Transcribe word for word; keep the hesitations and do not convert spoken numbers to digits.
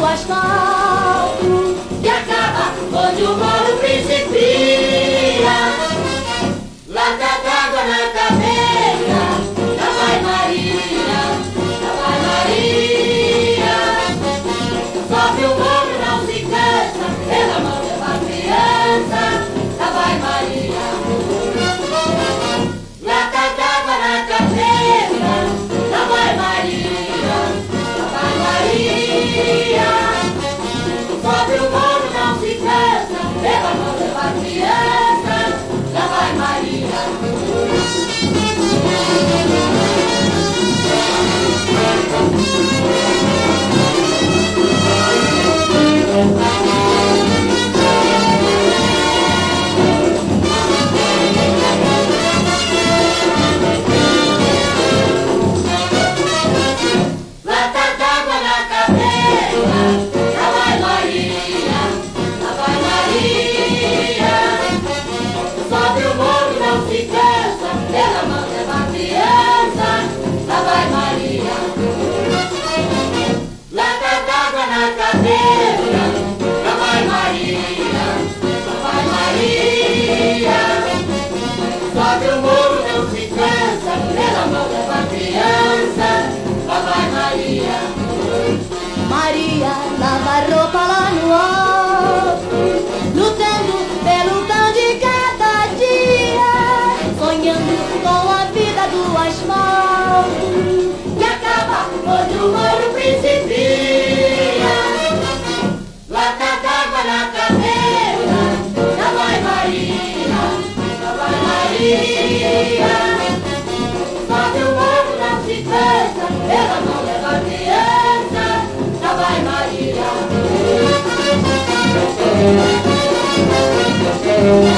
asfalto que acaba onde o Morro principia. Lata d'água na cabeça, lá vai Maria, lá vai Maria. Sobe o morro, não se cansa, pela mão leva a criança, lá vai Maria. Lata d'água na cabeça, lá vai Maria, lá vai Maria. Sobe o morro, não se cansa, pela mão leva a criança, lá vai Maria. Lata d'água na cabeça, lá vai Maria, lá vai Maria. Sobe o morro, não se cansa, pela mão leva a criança, lá vai Maria. Lata d'água na cabeça, lá vai Maria, lá vai Maria. Sobe o morro, não se cansa, pela mão leva a criança, lá vai Maria. Maria lava a roupa lá no alto, lutando pelo pão de cada dia, sonhando com a vida do asfalto Que acaba onde o morro principia. Lata d'água na cabeça, lá vai Maria, lá vai Maria. Sobe o morro, não se cansa, pela mão leva a criança, lá vai Maria.